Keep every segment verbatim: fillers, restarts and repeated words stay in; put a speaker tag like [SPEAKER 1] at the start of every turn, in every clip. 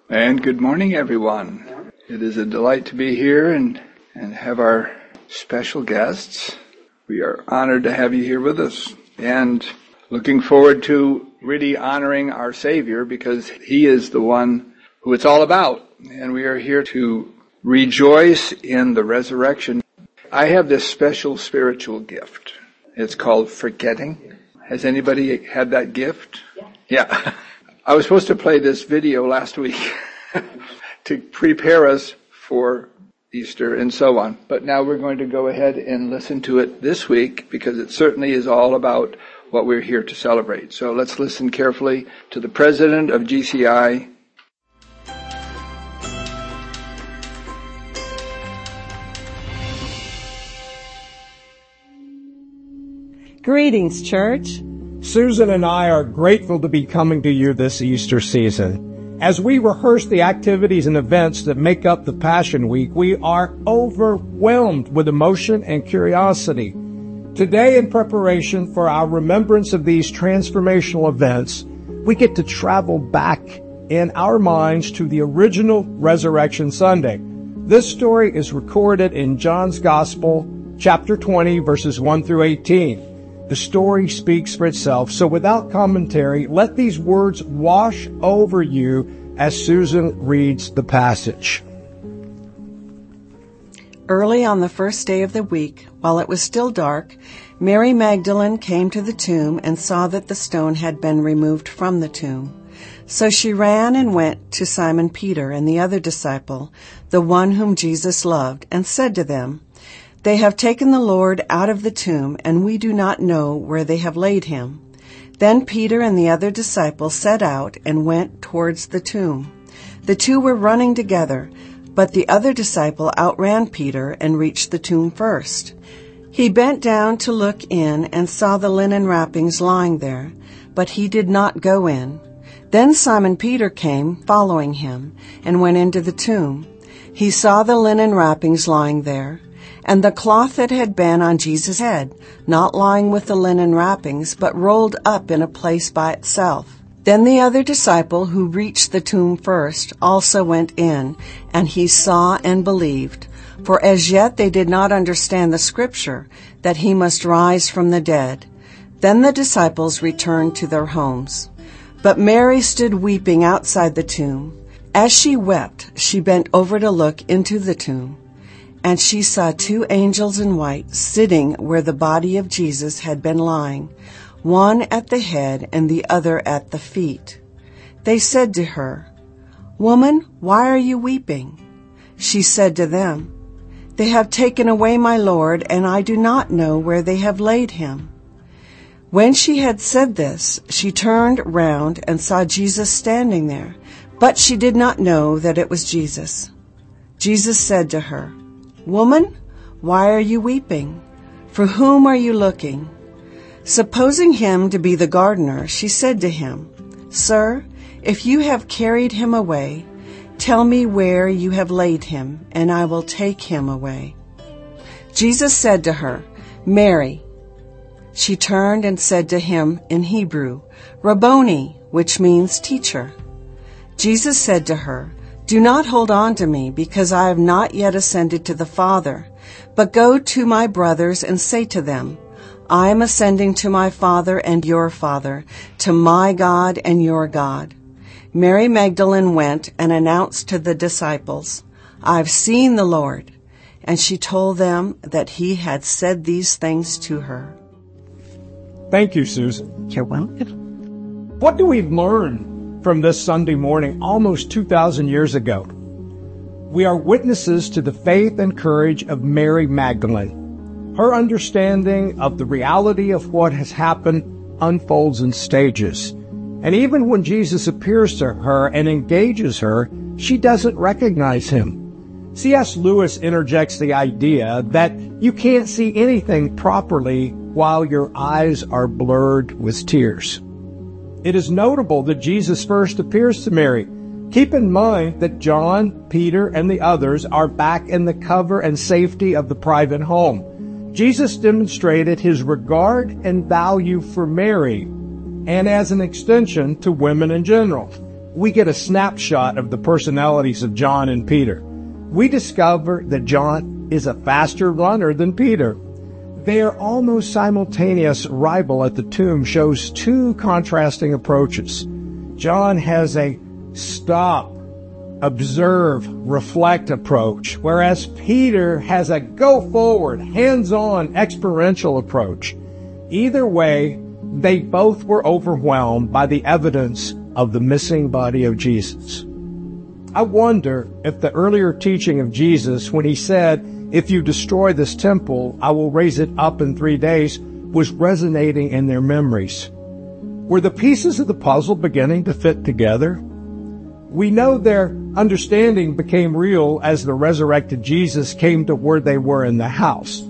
[SPEAKER 1] And good morning, everyone. It is a delight to be here and, and have our special guests. We are honored to have you here with us and looking forward to really honoring our Savior because He is the one who it's all about. And we are here to rejoice in the resurrection. I have this special spiritual gift. It's called forgetting. Has anybody had that gift? Yeah. Yeah. I was supposed to play this video last week to prepare us for Easter and so on. But now we're going to go ahead and listen to it this week because it certainly is all about what we're here to celebrate. So let's listen carefully to the president of G C I.
[SPEAKER 2] Greetings, church.
[SPEAKER 3] Susan and I are grateful to be coming to you this Easter season. As we rehearse the activities and events that make up the Passion Week, we are overwhelmed with emotion and curiosity. Today, in preparation for our remembrance of these transformational events, we get to travel back in our minds to the original Resurrection Sunday. This story is recorded in John's Gospel, chapter twenty, verses one through eighteen. The story speaks for itself, so without commentary, let these words wash over you as Susan reads the passage.
[SPEAKER 2] Early on the first day of the week, while it was still dark, Mary Magdalene came to the tomb and saw that the stone had been removed from the tomb. So she ran and went to Simon Peter and the other disciple, the one whom Jesus loved, and said to them, "They have taken the Lord out of the tomb, and we do not know where they have laid him." Then Peter and the other disciple set out and went towards the tomb. The two were running together, but the other disciple outran Peter and reached the tomb first. He bent down to look in and saw the linen wrappings lying there, but he did not go in. Then Simon Peter came, following him, and went into the tomb. He saw the linen wrappings lying there, and the cloth that had been on Jesus' head, not lying with the linen wrappings, but rolled up in a place by itself. Then the other disciple, who reached the tomb first, also went in, and he saw and believed. For as yet they did not understand the scripture, that he must rise from the dead. Then the disciples returned to their homes. But Mary stood weeping outside the tomb. As she wept, she bent over to look into the tomb. And she saw two angels in white sitting where the body of Jesus had been lying, one at the head and the other at the feet. They said to her, "Woman, why are you weeping?" She said to them, "They have taken away my Lord, and I do not know where they have laid him." When she had said this, she turned round and saw Jesus standing there, but she did not know that it was Jesus. Jesus said to her, "Woman, why are you weeping? For whom are you looking?" Supposing him to be the gardener, she said to him, "Sir, if you have carried him away, tell me where you have laid him, and I will take him away." Jesus said to her, "Mary." She turned and said to him in Hebrew, "Rabboni," which means teacher. Jesus said to her, "Do not hold on to me, because I have not yet ascended to the Father. But go to my brothers and say to them, I am ascending to my Father and your Father, to my God and your God." Mary Magdalene went and announced to the disciples, "I've seen the Lord." And she told them that he had said these things to her.
[SPEAKER 3] Thank you, Susan.
[SPEAKER 2] You're welcome.
[SPEAKER 3] What do we learn from this Sunday morning almost two thousand years ago? We are witnesses to the faith and courage of Mary Magdalene. Her understanding of the reality of what has happened unfolds in stages. And even when Jesus appears to her and engages her, she doesn't recognize him. C S Lewis interjects the idea that you can't see anything properly while your eyes are blurred with tears. It is notable that Jesus first appears to Mary. Keep in mind that John, Peter, and the others are back in the cover and safety of the private home. Jesus demonstrated his regard and value for Mary, and as an extension to women in general. we get a snapshot of the personalities of John and Peter. We discover that John is a faster runner than Peter. Their almost simultaneous arrival at the tomb shows two contrasting approaches. John has a stop, observe, reflect approach, whereas Peter has a go forward, hands-on, experiential approach. Either way, they both were overwhelmed by the evidence of the missing body of Jesus. I wonder if the earlier teaching of Jesus, when he said, "If you destroy this temple, I will raise it up in three days," was resonating in their memories. Were the pieces of the puzzle beginning to fit together? We know their understanding became real as the resurrected Jesus came to where they were in the house.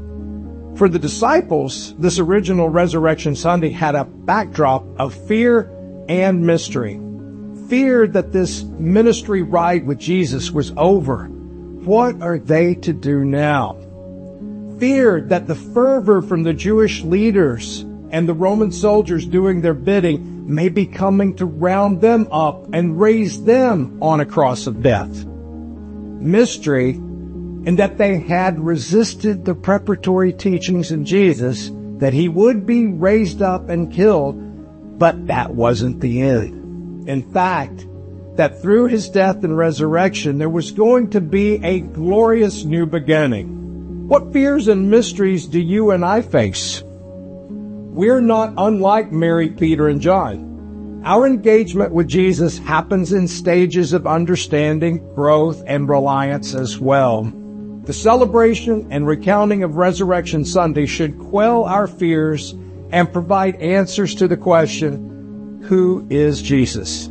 [SPEAKER 3] For the disciples, this original Resurrection Sunday had a backdrop of fear and mystery. Fear that this ministry ride with Jesus was over. What are they to do now? Fear that the fervor from the Jewish leaders and the Roman soldiers doing their bidding may be coming to round them up and raise them on a cross of death. Mystery in that they had resisted the preparatory teachings of Jesus that he would be raised up and killed, but that wasn't the end. In fact, that through his death and resurrection, there was going to be a glorious new beginning. What fears and mysteries do you and I face? We're not unlike Mary, Peter, and John. Our engagement with Jesus happens in stages of understanding, growth, and reliance as well. The celebration and recounting of Resurrection Sunday should quell our fears and provide answers to the question, who is Jesus?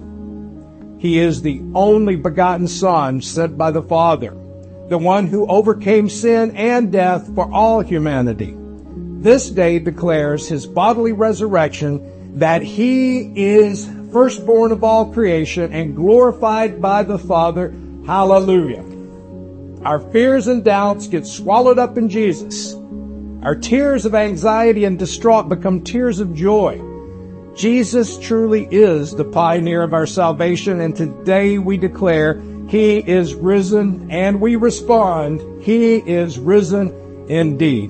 [SPEAKER 3] He is the only begotten Son sent by the Father, the one who overcame sin and death for all humanity. This day declares his bodily resurrection, that he is firstborn of all creation and glorified by the Father. Hallelujah. Our fears and doubts get swallowed up in Jesus. Our tears of anxiety and distraught become tears of joy. Jesus truly is the pioneer of our salvation, and today we declare he is risen, and we respond, he is risen indeed.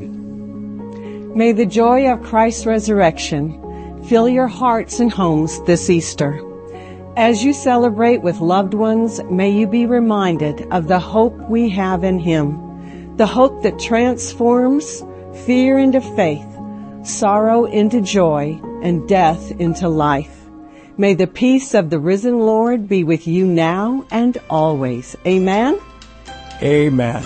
[SPEAKER 2] May the joy of Christ's resurrection fill your hearts and homes this Easter. As you celebrate with loved ones, may you be reminded of the hope we have in him, the hope that transforms fear into faith, sorrow into joy, and death into life. May the peace of the risen Lord be with you now and always. Amen.
[SPEAKER 3] Amen.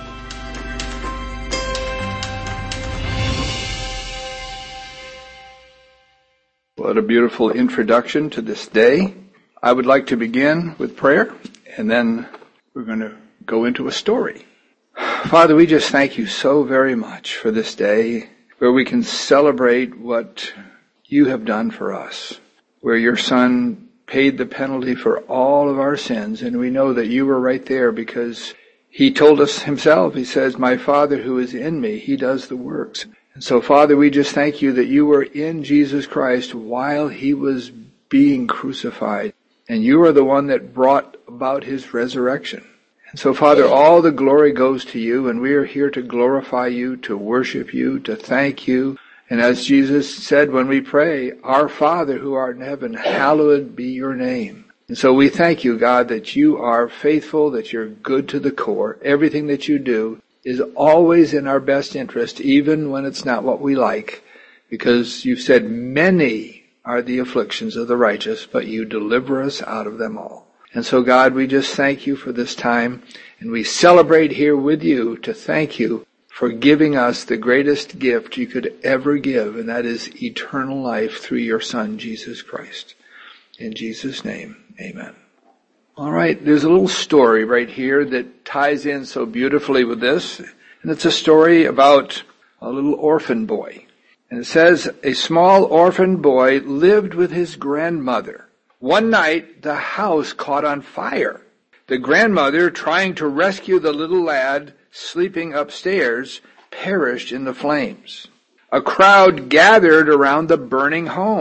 [SPEAKER 1] What a beautiful introduction to this day. I would like to begin with prayer, and then we're going to go into a story. Father, we just thank you so very much for this day where we can celebrate what you have done for us, where your Son paid the penalty for all of our sins, and we know that you were right there because he told us himself, he says, "My Father who is in me, he does the works." And so, Father, we just thank you that you were in Jesus Christ while he was being crucified, and you are the one that brought about his resurrection. And so, Father, all the glory goes to you, and we are here to glorify you, to worship you, to thank you. And as Jesus said when we pray, "Our Father who art in heaven, hallowed be your name." And so we thank you, God, that you are faithful, that you're good to the core. Everything that you do is always in our best interest, even when it's not what we like, because you've said many are the afflictions of the righteous, but you deliver us out of them all. And so, God, we just thank you for this time, and we celebrate here with you to thank you for giving us the greatest gift you could ever give, and that is eternal life through your Son, Jesus Christ. In Jesus' name, amen. All right, there's a little story right here that ties in so beautifully with this, and it's a story about a little orphan boy. And it says, a small orphan boy lived with his grandmother. One night, the house caught on fire. The grandmother, trying to rescue the little lad sleeping upstairs, perished in the flames. A crowd gathered around the burning home.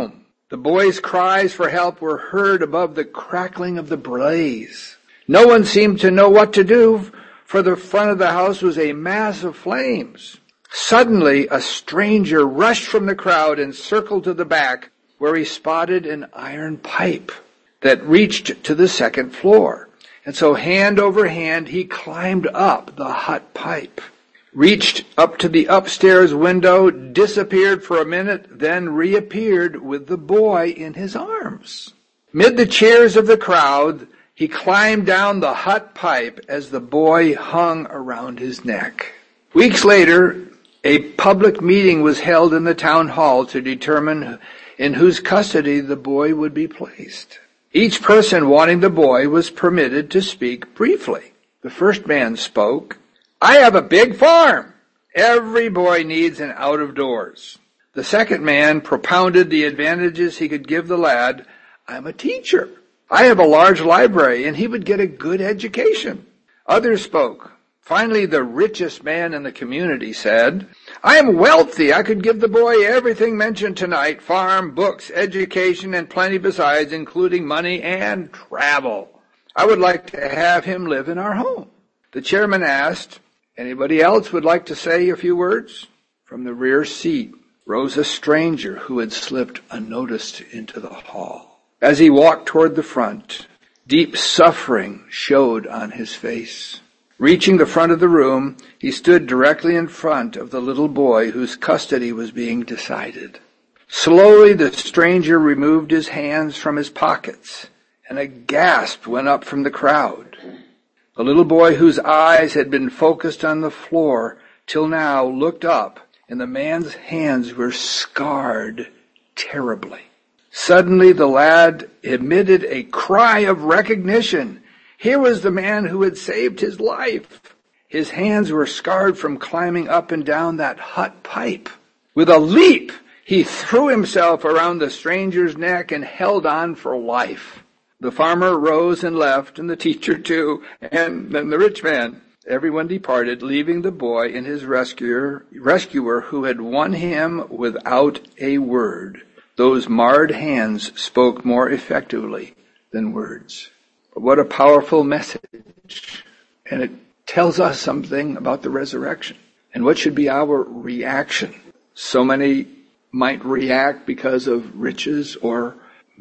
[SPEAKER 1] The boy's cries for help were heard above the crackling of the blaze. No one seemed to know what to do, for the front of the house was a mass of flames. Suddenly, a stranger rushed from the crowd and circled to the back, where he spotted an iron pipe that reached to the second floor. And so hand over hand, he climbed up the hot pipe, reached up to the upstairs window, disappeared for a minute, then reappeared with the boy in his arms. Mid the cheers of the crowd, he climbed down the hot pipe as the boy hung around his neck. Weeks later, a public meeting was held in the town hall to determine in whose custody the boy would be placed. Each person wanting the boy was permitted to speak briefly. The first man spoke, "I have a big farm. Every boy needs an out of doors." The second man propounded the advantages he could give the lad. "I'm a teacher. I have a large library, and he would get a good education." Others spoke. Finally, the richest man in the community said, "I am wealthy. I could give the boy everything mentioned tonight, farm, books, education, and plenty besides, including money and travel. I would like to have him live in our home." The chairman asked, "Anybody else would like to say a few words?" From the rear seat rose a stranger who had slipped unnoticed into the hall. As he walked toward the front, deep suffering showed on his face. Reaching the front of the room, he stood directly in front of the little boy whose custody was being decided. Slowly, the stranger removed his hands from his pockets, and a gasp went up from the crowd. The little boy, whose eyes had been focused on the floor till now, looked up, and the man's hands were scarred terribly. Suddenly, the lad emitted a cry of recognition. Here was the man who had saved his life. His hands were scarred from climbing up and down that hot pipe. With a leap, he threw himself around the stranger's neck and held on for life. The farmer rose and left, and the teacher too, and then the rich man. Everyone departed, leaving the boy and his rescuer, rescuer who had won him without a word. Those marred hands spoke more effectively than words. What a powerful message. And it tells us something about the resurrection. And what should be our reaction? So many might react because of riches or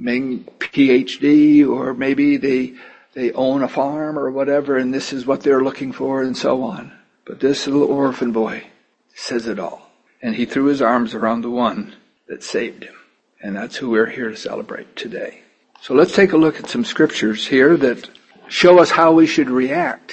[SPEAKER 1] P H D, or maybe they they own a farm or whatever, and this is what they're looking for, and so on. But this little orphan boy says it all. And he threw his arms around the one that saved him. And that's who we're here to celebrate today. So let's take a look at some scriptures here that show us how we should react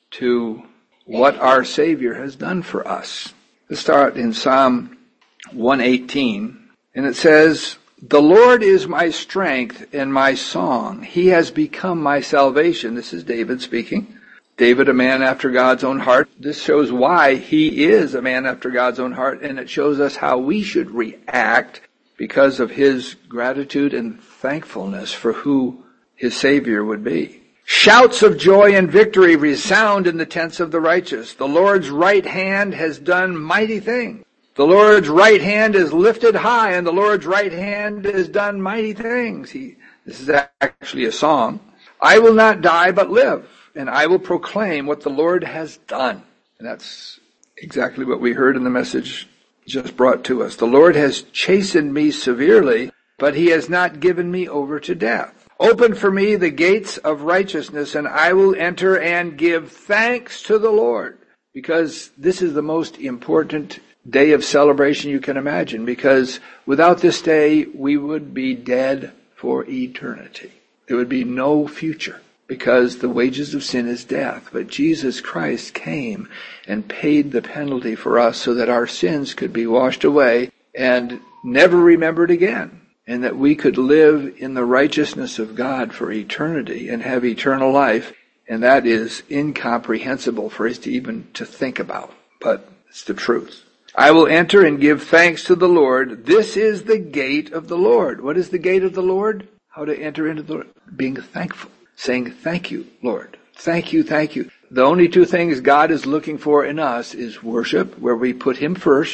[SPEAKER 1] to what our Savior has done for us. Let's start in Psalm one eighteen, and it says, "The Lord is my strength and my song. He has become my salvation." This is David speaking. David, a man after God's own heart. This shows why he is a man after God's own heart, and it shows us how we should react because of his gratitude and thankfulness for who his Savior would be. "Shouts of joy and victory resound in the tents of the righteous. The Lord's right hand has done mighty things. The Lord's right hand is lifted high, and the Lord's right hand has done mighty things." He, this is actually a song. "I will not die but live, and I will proclaim what the Lord has done." And that's exactly what we heard in the message just brought to us. "The Lord has chastened me severely, but he has not given me over to death. Open for me the gates of righteousness, and I will enter and give thanks to the Lord." Because this is the most important day of celebration you can imagine, because without this day, we would be dead for eternity. There would be no future, because the wages of sin is death. But Jesus Christ came and paid the penalty for us so that our sins could be washed away and never remembered again, and that we could live in the righteousness of God for eternity and have eternal life. And that is incomprehensible for us to even to think about, but it's the truth. "I will enter and give thanks to the Lord. This is the gate of the Lord." What is the gate of the Lord? How to enter into the Lord? Being thankful. Saying, "Thank you, Lord. Thank you, thank you." The only two things God is looking for in us is worship, where we put him first,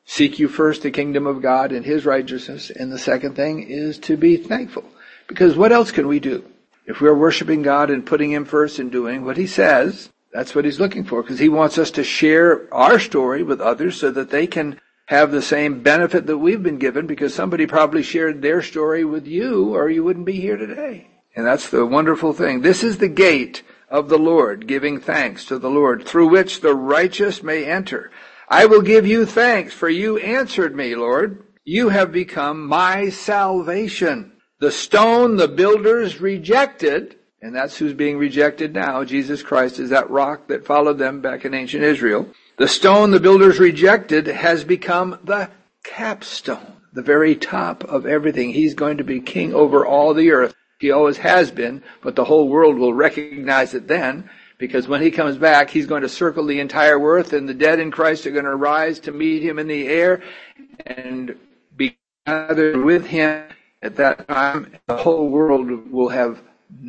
[SPEAKER 1] Seek you first the kingdom of God and his righteousness. And the second thing is to be thankful. Because what else can we do? If we're worshiping God and putting him first and doing what he says, that's what he's looking for. Because he wants us to share our story with others so that they can have the same benefit that we've been given, because somebody probably shared their story with you or you wouldn't be here today. And that's the wonderful thing. This is the gate of the Lord, giving thanks to the Lord, through which the righteous may enter. I will give you thanks, for you answered me, Lord. You have become my salvation. The stone the builders rejected, and that's who's being rejected now. Jesus Christ is that rock that followed them back in ancient Israel. The stone the builders rejected has become the capstone, the very top of everything. He's going to be king over all the earth. He always has been, but the whole world will recognize it then, because when he comes back, he's going to circle the entire earth, and the dead in Christ are going to rise to meet him in the air and be gathered with him. At that time, the whole world will have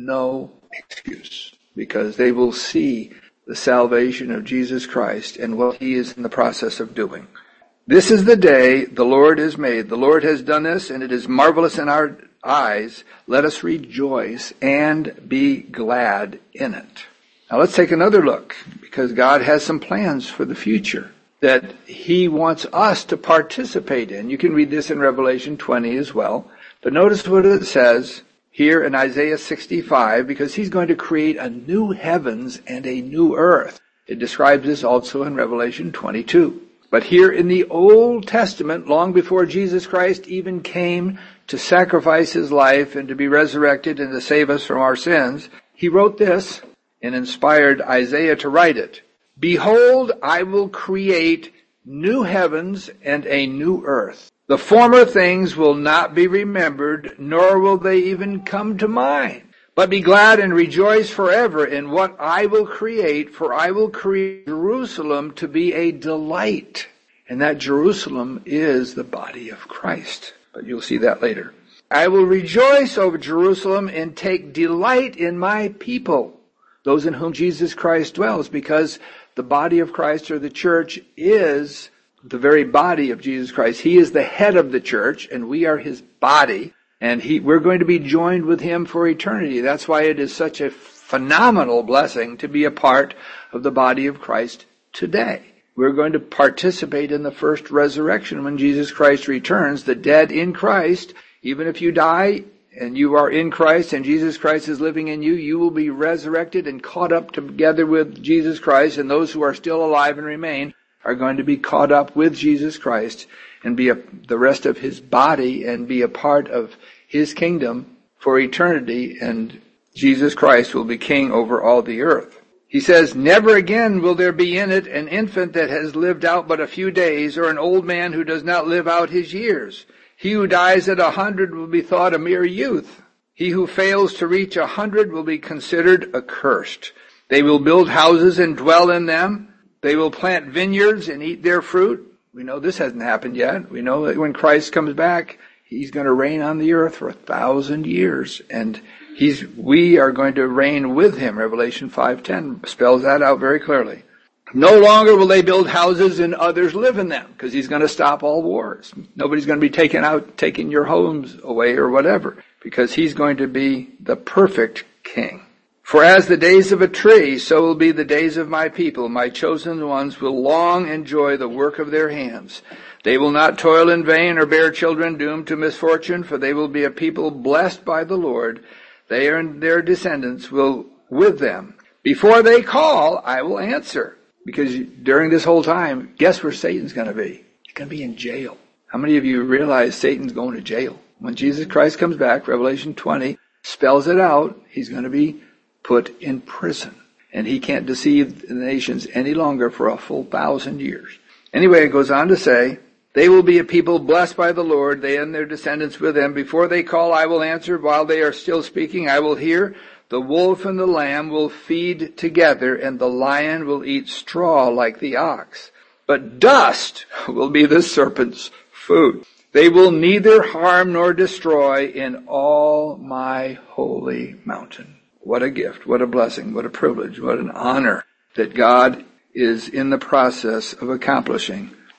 [SPEAKER 1] no excuse, because they will see the salvation of Jesus Christ and what he is in the process of doing. This is the day the Lord has made. The Lord has done this, and it is marvelous in our eyes. Let us rejoice and be glad in it. Now let's take another look, because God has some plans for the future that he wants us to participate in. You can read this in Revelation twenty as well. But notice what it says here in Isaiah sixty-five, because he's going to create a new heavens and a new earth. It describes this also in Revelation twenty-two. But here in the Old Testament, long before Jesus Christ even came to sacrifice his life and to be resurrected and to save us from our sins, he wrote this and inspired Isaiah to write it. Behold, I will create new heavens and a new earth. The former things will not be remembered, nor will they even come to mind. But be glad and rejoice forever in what I will create, for I will create Jerusalem to be a delight. And that Jerusalem is the body of Christ. But you'll see that later. I will rejoice over Jerusalem and take delight in my people, those in whom Jesus Christ dwells, because the body of Christ, or the church, is the very body of Jesus Christ. He is the head of the church, and we are his body. And he, we're going to be joined with him for eternity. That's why it is such a phenomenal blessing to be a part of the body of Christ today. We're going to participate in the first resurrection when Jesus Christ returns. The dead in Christ, even if you die and you are in Christ and Jesus Christ is living in you, you will be resurrected and caught up together with Jesus Christ. And those who are still alive and remain are going to be caught up with Jesus Christ and be a, the rest of his body and be a part of his kingdom for eternity, and Jesus Christ will be king over all the earth. He says, never again will there be in it an infant that has lived out but a few days, or an old man who does not live out his years. He who dies at a hundred will be thought a mere youth. He who fails to reach a hundred will be considered accursed. They will build houses and dwell in them. They will plant vineyards and eat their fruit. We know this hasn't happened yet. We know that when Christ comes back, he's going to reign on the earth for a thousand years. And he's, we are going to reign with him. Revelation five ten spells that out very clearly. No longer will they build houses and others live in them, because he's going to stop all wars. Nobody's going to be taken out, taking your homes away or whatever, because he's going to be the perfect king. For as the days of a tree, so will be the days of my people. My chosen ones will long enjoy the work of their hands. They will not toil in vain or bear children doomed to misfortune, for they will be a people blessed by the Lord. They and their descendants will with them. Before they call, I will answer. Because during this whole time, guess where Satan's going to be? He's going to be in jail. How many of you realize Satan's going to jail? When Jesus Christ comes back, Revelation twenty spells it out. He's going to be put in prison. And he can't deceive the nations any longer for a full thousand years. Anyway, it goes on to say, they will be a people blessed by the Lord, they and their descendants with them. Before they call, I will answer. While they are still speaking, I will hear. The wolf and the lamb will feed together, and the lion will eat straw like the ox. But dust will be the serpent's food. They will neither harm nor destroy in all my holy mountain. What a gift, what a blessing, what a privilege, what an honor that God is in the process of accomplishing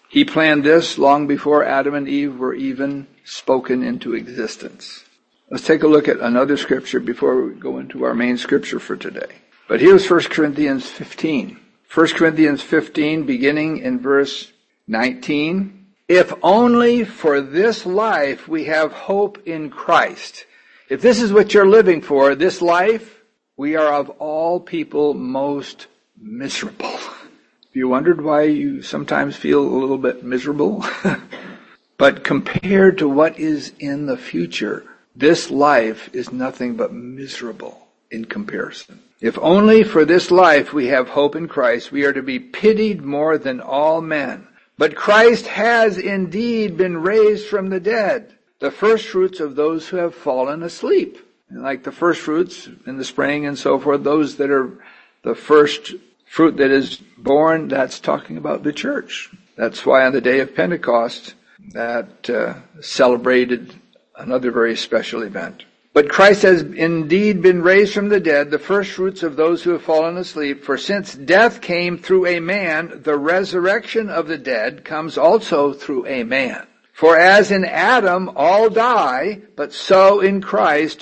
[SPEAKER 1] He planned this long before Adam and Eve were even spoken into existence. Let's take a look at another scripture before we go into our main scripture for today. But here's First Corinthians fifteen. First Corinthians fifteen, beginning in verse nineteen. If only for this life we have hope in Christ. If this is what you're living for, this life, we are of all people most miserable. Have you wondered why you sometimes feel a little bit miserable? But compared to what is in the future, this life is nothing but miserable in comparison. If only for this life we have hope in Christ, we are to be pitied more than all men. But Christ has indeed been raised from the dead, the first fruits of those who have fallen asleep. And like the first fruits in the spring and so forth, those that are the first fruit that is born, that's talking about the church. That's why on the day of Pentecost, that uh, celebrated another very special event. But Christ has indeed been raised from the dead, the first fruits of those who have fallen asleep. For since death came through a man, the resurrection of the dead comes also through a man. For as in Adam all die, but so in Christ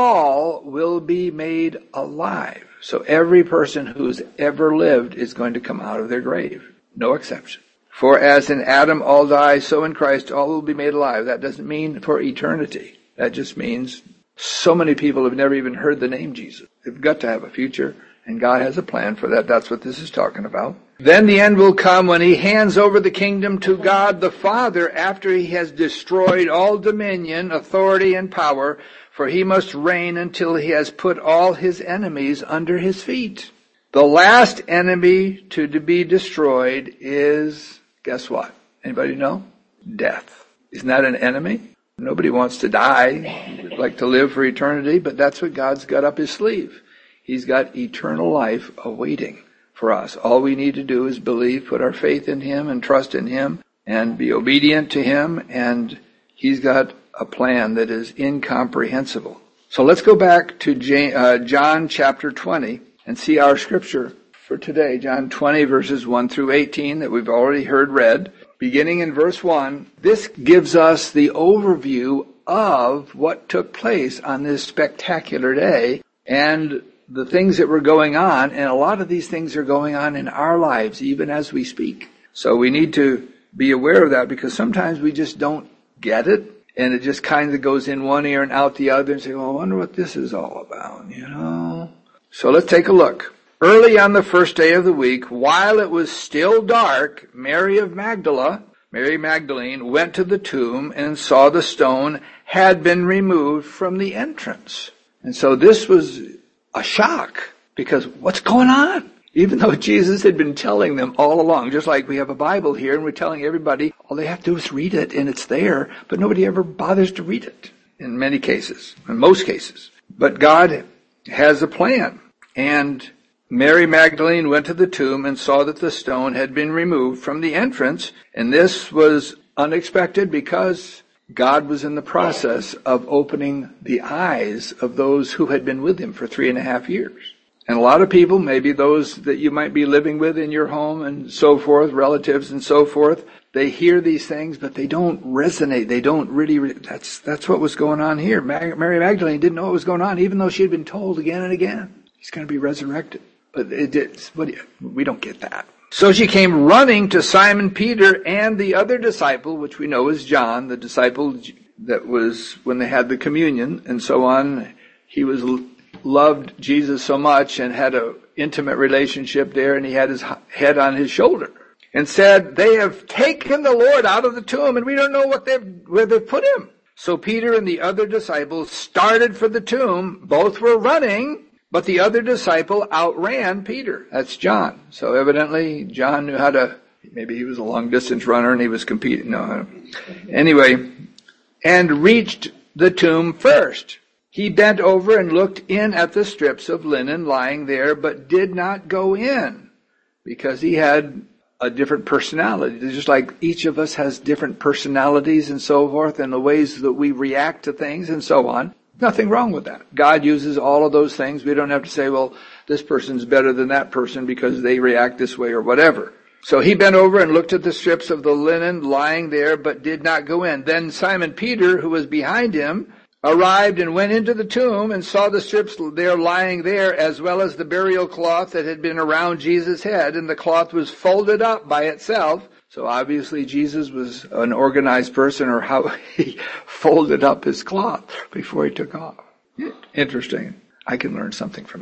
[SPEAKER 1] all will be made alive. So every person who's ever lived is going to come out of their grave. No exception. For as in Adam all die, so in Christ all will be made alive. That doesn't mean for eternity. That just means so many people have never even heard the name Jesus. They've got to have a future, and God has a plan for that. That's what this is talking about. Then the end will come when he hands over the kingdom to God the Father after he has destroyed all dominion, authority, and power, for he must reign until he has put all his enemies under his feet. The last enemy to be destroyed is, guess what? Anybody know? Death. Isn't that an enemy? Nobody wants to die. We'd like to live for eternity, but that's what God's got up his sleeve. He's got eternal life awaiting for us. All we need to do is believe, put our faith in him and trust in him and be obedient to him, and he's got a plan that is incomprehensible. So let's go back to John chapter twenty and see our scripture for today. John twenty verses one through eighteen that we've already heard read. Beginning in verse one, this gives us the overview of what took place on this spectacular day and the things that were going on. And a lot of these things are going on in our lives, even as we speak. So we need to be aware of that, because sometimes we just don't get it. And it just kind of goes in one ear and out the other and say, well, I wonder what this is all about, you know. So let's take a look. Early on the first day of the week, while it was still dark, Mary of Magdala, Mary Magdalene, went to the tomb and saw the stone had been removed from the entrance. And so this was a shock, because what's going on? Even though Jesus had been telling them all along, just like we have a Bible here and we're telling everybody, all they have to do is read it and it's there, but nobody ever bothers to read it in many cases, in most cases. But God has a plan. And Mary Magdalene went to the tomb and saw that the stone had been removed from the entrance. And this was unexpected because God was in the process of opening the eyes of those who had been with him for three and a half years. And a lot of people, maybe those that you might be living with in your home and so forth, relatives and so forth, they hear these things, but they don't resonate. They don't really, re- that's that's what was going on here. Mag- Mary Magdalene didn't know what was going on, even though she had been told again and again, he's going to be resurrected. But it did, what, we don't get that. So she came running to Simon Peter and the other disciple, which we know is John, the disciple that was when they had the communion and so on. He was loved Jesus so much and had an intimate relationship there, and he had his head on his shoulder and said, they have taken the Lord out of the tomb and we don't know what they've, where they've put him. So Peter and the other disciples started for the tomb. Both were running, but the other disciple outran Peter. That's John. So evidently John knew how to, maybe he was a long distance runner and he was competing. No. Anyway, and reached the tomb first. He bent over and looked in at the strips of linen lying there, but did not go in because he had a different personality. Just like each of us has different personalities and so forth, and the ways that we react to things and so on. Nothing wrong with that. God uses all of those things. We don't have to say, well, this person's better than that person because they react this way or whatever. So he bent over and looked at the strips of the linen lying there, but did not go in. Then Simon Peter, who was behind him, arrived and went into the tomb and saw the strips there lying there, as well as the burial cloth that had been around Jesus' head, and the cloth was folded up by itself. So obviously Jesus was an organized person, or how he folded up his cloth before he took off. Interesting. I can learn something from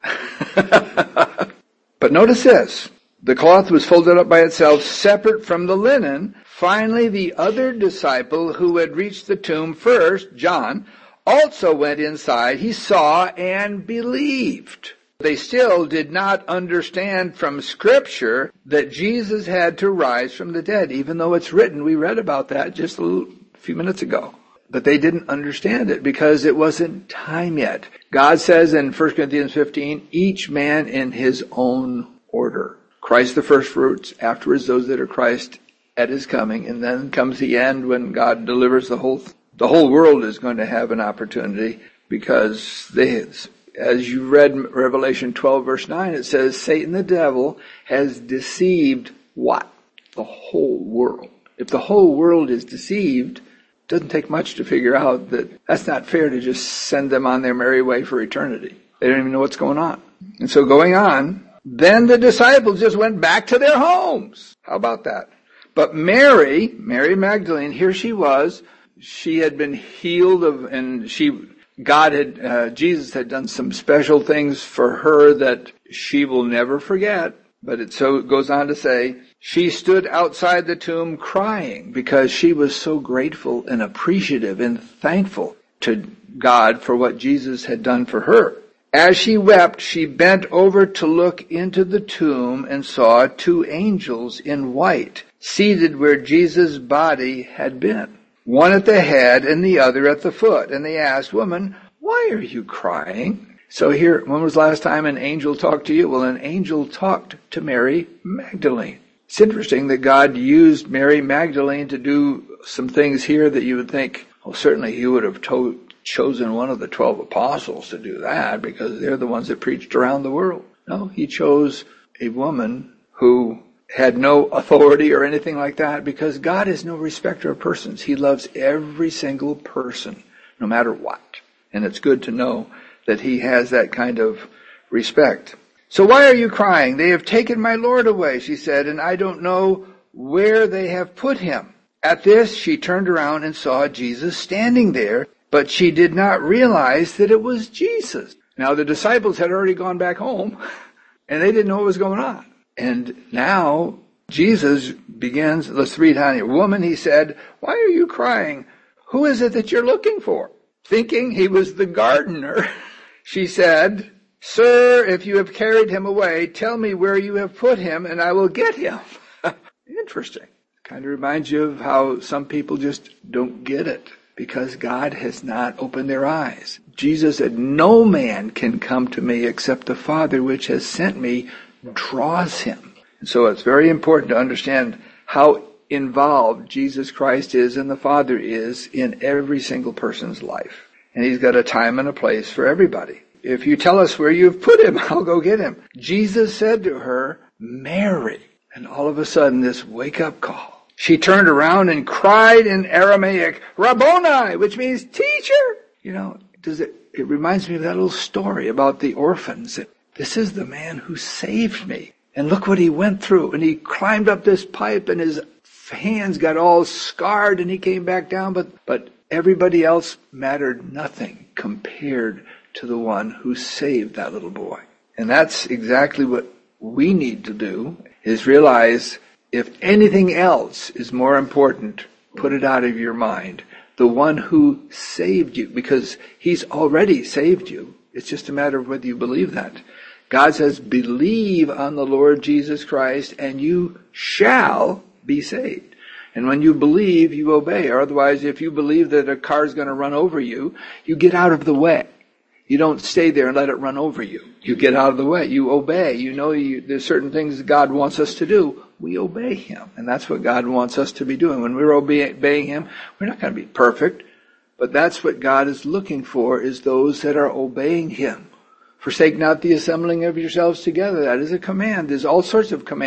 [SPEAKER 1] that. But notice this. The cloth was folded up by itself, separate from the linen. Finally, the other disciple who had reached the tomb first, John, also went inside. He saw and believed. They still did not understand from Scripture that Jesus had to rise from the dead, even though it's written. We read about that just a little, few minutes ago. But they didn't understand it because it wasn't time yet. God says in First Corinthians fifteen, each man in his own order. Christ the first fruits, afterwards those that are Christ at his coming, and then comes the end when God delivers the whole, the whole world is going to have an opportunity, because they, as you read Revelation twelve verse nine, it says, Satan the devil has deceived what? The whole world. If the whole world is deceived, it doesn't take much to figure out that that's not fair to just send them on their merry way for eternity. They don't even know what's going on. And so going on, then the disciples just went back to their homes. How about that? But Mary, Mary Magdalene, here she was. She had been healed of, and she, God had, uh, Jesus had done some special things for her that she will never forget. But it so it goes on to say, she stood outside the tomb crying because she was so grateful and appreciative and thankful to God for what Jesus had done for her. As she wept, she bent over to look into the tomb and saw two angels in white, seated where Jesus' body had been, one at the head and the other at the foot. And they asked, Woman, why are you crying? So here, when was the last time an angel talked to you? Well, an angel talked to Mary Magdalene. It's interesting that God used Mary Magdalene to do some things here that you would think, well, certainly he would have told chosen one of the twelve apostles to do that, because they're the ones that preached around the world. No, he chose a woman who had no authority or anything like that, because God is no respecter of persons. He loves every single person, no matter what. And it's good to know that he has that kind of respect. So why are you crying? They have taken my Lord away, she said, and I don't know where they have put him. At this, she turned around and saw Jesus standing there, but she did not realize that it was Jesus. Now, the disciples had already gone back home, and they didn't know what was going on. And now, Jesus begins, let's read on here. Woman, he said, why are you crying? Who is it that you're looking for? Thinking he was the gardener, she said, Sir, if you have carried him away, tell me where you have put him, and I will get him. Interesting. Kind of reminds you of how some people just don't get it, because God has not opened their eyes. Jesus said, no man can come to me except the Father which has sent me draws him. And so it's very important to understand how involved Jesus Christ is and the Father is in every single person's life. And he's got a time and a place for everybody. If you tell us where you've put him, I'll go get him. Jesus said to her, Mary. And all of a sudden, this wake-up call. She turned around and cried in Aramaic, Rabboni, which means teacher. You know, does it, it reminds me of that little story about the orphans. This is the man who saved me. And look what he went through. And he climbed up this pipe and his hands got all scarred and he came back down. But, but everybody else mattered nothing compared to the one who saved that little boy. And that's exactly what we need to do, is realize if anything else is more important, put it out of your mind. The one who saved you, because he's already saved you. It's just a matter of whether you believe that. God says, believe on the Lord Jesus Christ and you shall be saved. And when you believe, you obey. Or otherwise, if you believe that a car is going to run over you, you get out of the way. You don't stay there and let it run over you. You get out of the way. You obey. You know you, there's certain things God wants us to do. We obey him. And that's what God wants us to be doing. When we're obe- obeying him, we're not going to be perfect. But that's what God is looking for, is those that are obeying him. Forsake not the assembling of yourselves together. That is a command. There's all sorts of commands.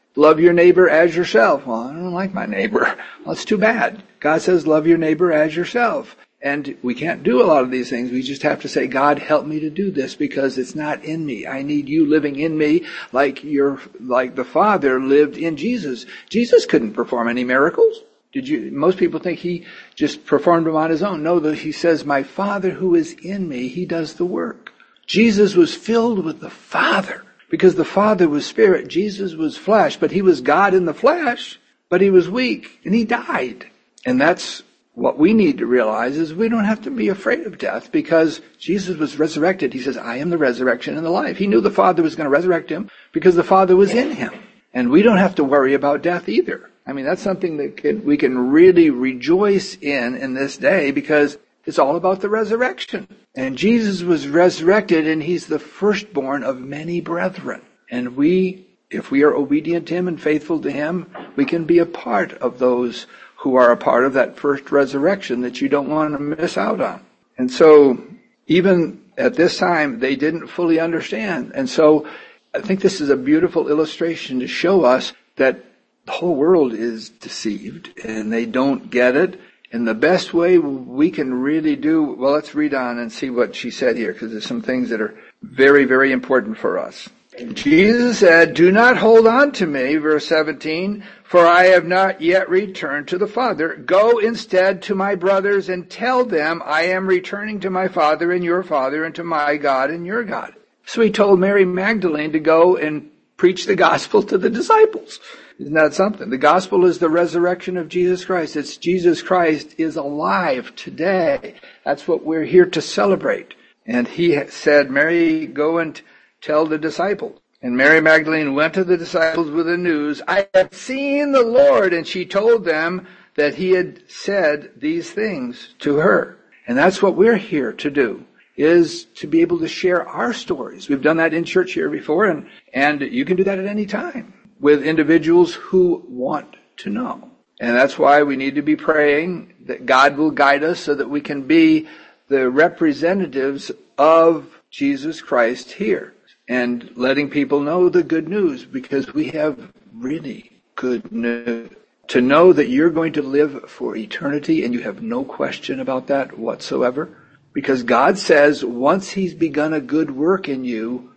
[SPEAKER 1] love your neighbor as yourself. Well, I don't like my neighbor. Well, that's too bad. God says, love your neighbor as yourself. And we can't do a lot of these things. We just have to say, God, help me to do this because it's not in me. I need you living in me like your, like the Father lived in Jesus. Jesus couldn't perform any miracles. Did you, most people think he just performed them on his own. No, he says, my Father who is in me, he does the work. Jesus was filled with the Father because the Father was spirit. Jesus was flesh, but he was God in the flesh, but he was weak and he died. And that's what we need to realize is we don't have to be afraid of death because Jesus was resurrected. He says, I am the resurrection and the life. He knew the Father was going to resurrect him because the Father was in him. And we don't have to worry about death either. I mean, that's something that can, we can really rejoice in in this day because it's all about the resurrection. And Jesus was resurrected and he's the firstborn of many brethren. And we, if we are obedient to him and faithful to him, we can be a part of those who are a part of that first resurrection that you don't want to miss out on. And so, even at this time, they didn't fully understand. And so, I think this is a beautiful illustration to show us that the whole world is deceived and they don't get it. And the best way we can really do, well, let's read on and see what she said here, because there's some things that are very, very important for us. Jesus said, do not hold on to me, verse seventeen, for I have not yet returned to the Father. Go instead to my brothers and tell them I am returning to my Father and your Father and to my God and your God. So he told Mary Magdalene to go and preach the gospel to the disciples. Isn't that something? The gospel is the resurrection of Jesus Christ. It's Jesus Christ is alive today. That's what we're here to celebrate. And he said, Mary, go and tell the disciples. And Mary Magdalene went to the disciples with the news, I have seen the Lord. And she told them that he had said these things to her. And that's what we're here to do, is to be able to share our stories. We've done that in church here before, and, and you can do that at any time with individuals who want to know. And that's why we need to be praying that God will guide us so that we can be the representatives of Jesus Christ here and letting people know the good news, because we have really good news. To know that you're going to live for eternity and you have no question about that whatsoever. Because God says once he's begun a good work in you,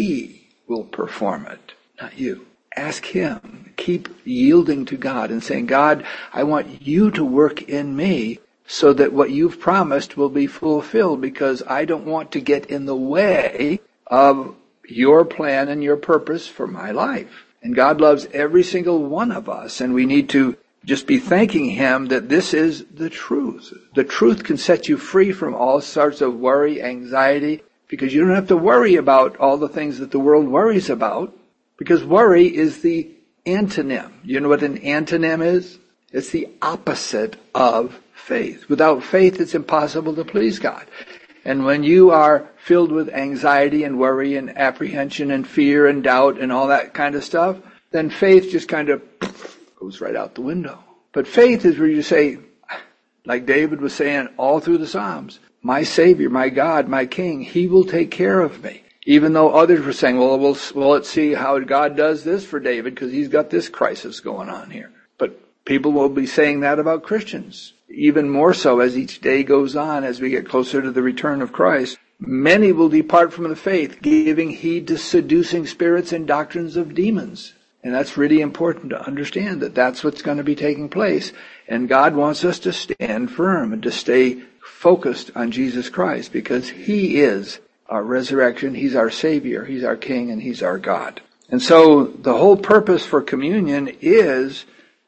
[SPEAKER 1] he will perform it, not you. Ask him. Keep yielding to God and saying, God, I want you to work in me so that what you've promised will be fulfilled, because I don't want to get in the way of your plan and your purpose for my life. And God loves every single one of us, and we need to just be thanking him that this is the truth. The truth can set you free from all sorts of worry, anxiety, because you don't have to worry about all the things that the world worries about, because worry is the antonym. You know what an antonym is? It's the opposite of faith. Without faith, it's impossible to please God. And when you are filled with anxiety and worry and apprehension and fear and doubt and all that kind of stuff, then faith just kind of goes right out the window. But faith is where you say, like David was saying all through the Psalms, my Savior, my God, my King, he will take care of me. Even though others were saying, well, we'll, well let's see how God does this for David because he's got this crisis going on here. But people will be saying that about Christians. Even more so as each day goes on, as we get closer to the return of Christ. Many will depart from the faith, giving heed to seducing spirits and doctrines of demons. And that's really important to understand that that's what's going to be taking place. And God wants us to stand firm and to stay focused on Jesus Christ, because he is our resurrection, he's our Savior, he's our King, and he's our God. And so the whole purpose for communion is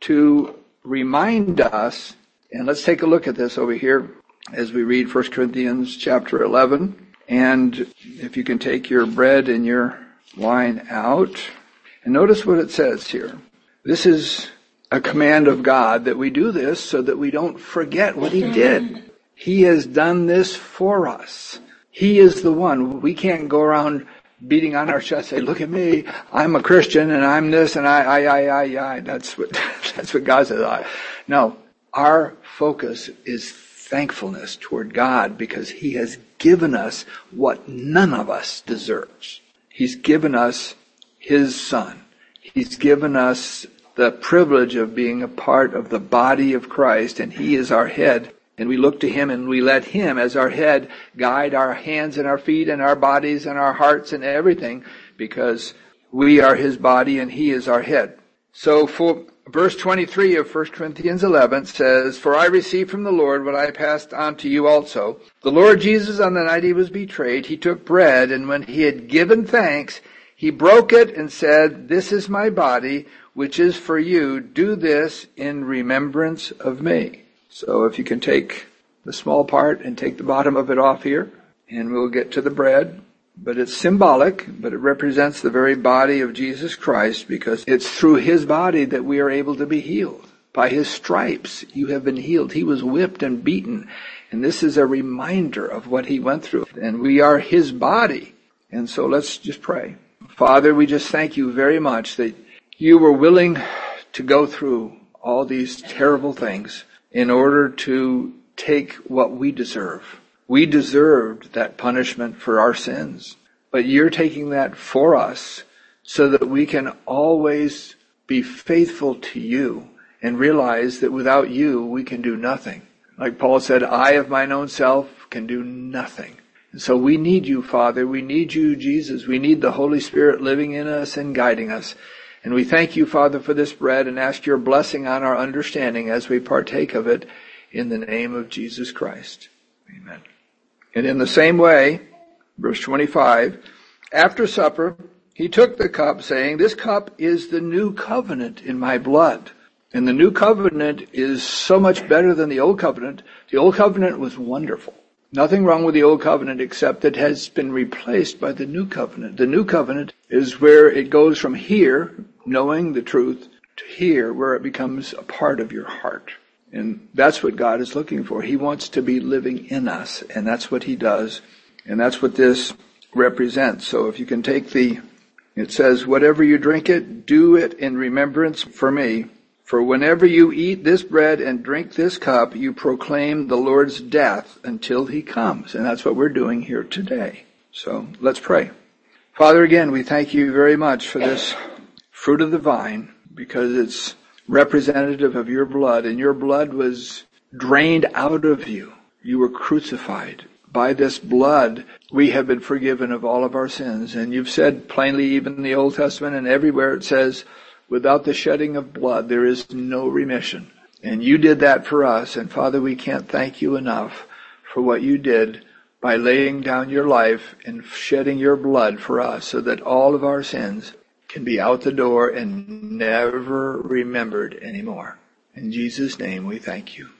[SPEAKER 1] to remind us. And let's take a look at this over here as we read First Corinthians chapter eleven. And if you can take your bread and your wine out. And notice what it says here. This is a command of God that we do this so that we don't forget what he did. He has done this for us. He is the one. We can't go around beating on our chest, say, look at me, I'm a Christian and I'm this and I, I, I, I, I. That's what, that's what God says. I. No. Our focus is thankfulness toward God, because he has given us what none of us deserves. He's given us his Son. He's given us the privilege of being a part of the body of Christ, and He is our head. And we look to Him and we let Him as our head guide our hands and our feet and our bodies and our hearts and everything, because we are His body and He is our head. So for verse twenty-three of First Corinthians eleven says, "For I received from the Lord what I passed on to you also. The Lord Jesus, on the night He was betrayed, He took bread, and when He had given thanks, He broke it and said, 'This is my body, which is for you. Do this in remembrance of me.'" So if you can take the small part and take the bottom of it off here, and we'll get to the bread. But it's symbolic, but it represents the very body of Jesus Christ, because it's through His body that we are able to be healed. By His stripes you have been healed. He was whipped and beaten, and this is a reminder of what He went through. And we are His body. And so let's just pray. Father, we just thank You very much that You were willing to go through all these terrible things in order to take what we deserve. We deserved that punishment for our sins, but You're taking that for us so that we can always be faithful to You and realize that without You we can do nothing. Like Paul said, I of mine own self can do nothing. And so we need You, Father. We need You, Jesus. We need the Holy Spirit living in us and guiding us. And we thank You, Father, for this bread and ask Your blessing on our understanding as we partake of it in the name of Jesus Christ. Amen. And in the same way, verse twenty-five, after supper, He took the cup, saying, "This cup is the new covenant in my blood." And the new covenant is so much better than the old covenant. The old covenant was wonderful. Nothing wrong with the old covenant except it has been replaced by the new covenant. The new covenant is where it goes from here, knowing the truth, to here, where it becomes a part of your heart. And that's what God is looking for. He wants to be living in us, and that's what He does. And that's what this represents. So if you can take the, it says, "Whatever you drink it, do it in remembrance for me. For whenever you eat this bread and drink this cup, you proclaim the Lord's death until He comes." And that's what we're doing here today. So let's pray. Father, again, we thank You very much for this fruit of the vine, because it's representative of Your blood, and Your blood was drained out of You. You were crucified. By this blood, we have been forgiven of all of our sins. And You've said plainly, even in the Old Testament and everywhere, it says, without the shedding of blood, there is no remission. And You did that for us. And Father, we can't thank You enough for what You did by laying down Your life and shedding Your blood for us, so that all of our sins can be out the door and never remembered anymore. In Jesus' name we thank You.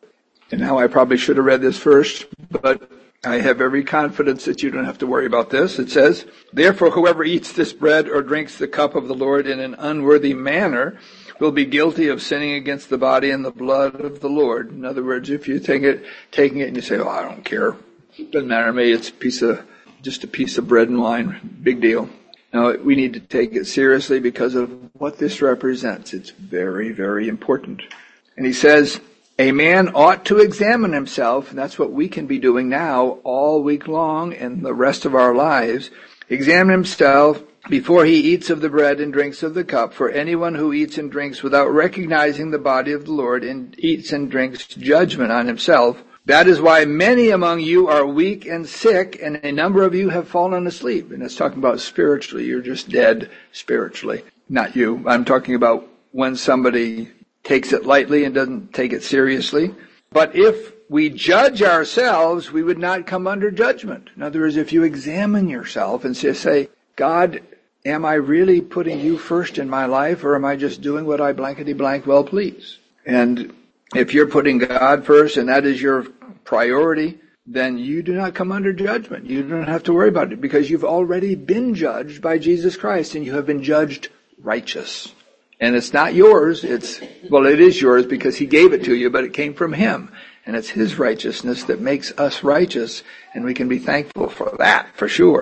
[SPEAKER 1] And now I probably should have read this first, but I have every confidence that you don't have to worry about this. It says, "Therefore whoever eats this bread or drinks the cup of the Lord in an unworthy manner will be guilty of sinning against the body and the blood of the Lord." In other words, if you take it, taking it and you say, "Oh, I don't care. It doesn't matter to me. It's a piece of, just a piece of bread and wine. Big deal." Now, we need to take it seriously because of what this represents. It's very, very important. And he says, "A man ought to examine himself," and that's what we can be doing now all week long and the rest of our lives. "Examine himself before he eats of the bread and drinks of the cup. For anyone who eats and drinks without recognizing the body of the Lord and eats and drinks judgment on himself. That is why many among you are weak and sick, and a number of you have fallen asleep." And it's talking about spiritually. You're just dead spiritually. Not you. I'm talking about when somebody takes it lightly and doesn't take it seriously. "But if we judge ourselves, we would not come under judgment." In other words, if you examine yourself and say, "God, am I really putting You first in my life, or am I just doing what I blankety blank well please?" And if you're putting God first and that is your priority, then you do not come under judgment. You don't have to worry about it, because you've already been judged by Jesus Christ, and you have been judged righteous. And it's not yours. It's, well, it is yours because He gave it to you, but it came from Him. And it's His righteousness that makes us righteous, and we can be thankful for that, for sure.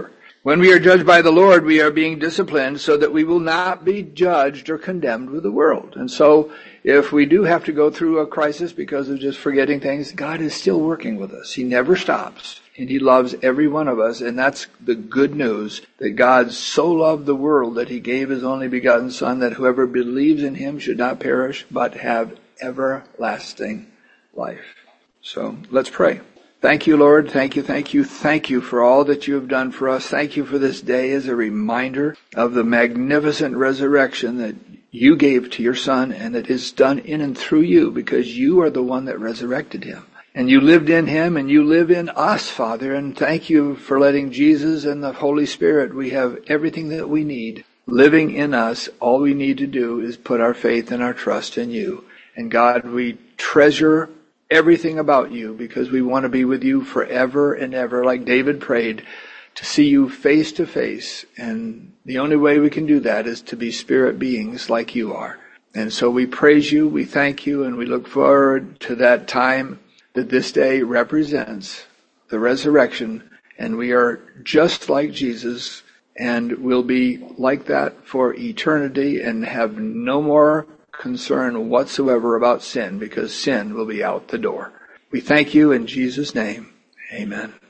[SPEAKER 1] When we are judged by the Lord, we are being disciplined so that we will not be judged or condemned with the world. And so if we do have to go through a crisis because of just forgetting things, God is still working with us. He never stops. And He loves every one of us. And that's the good news, that God so loved the world that He gave His only begotten Son, that whoever believes in Him should not perish, but have everlasting life. So let's pray. Thank you, Lord. Thank you, thank you, thank you for all that you have done for us. Thank you for this day as a reminder of the magnificent resurrection that you gave to your Son, and that is done in and through you, because you are the one that resurrected Him. And you lived in Him, and you live in us, Father. And thank you for letting Jesus and the Holy Spirit, we have everything that we need living in us. All we need to do is put our faith and our trust in you. And God, we treasure everything about you, because we want to be with you forever and ever, like David prayed, to see you face to face. And the only way we can do that is to be spirit beings like you are. And so we praise you, we thank you, and we look forward to that time that this day represents, the resurrection. And we are just like Jesus, and will be like that for eternity, and have no more concern whatsoever about sin, because sin will be out the door. We thank you in Jesus' name. Amen.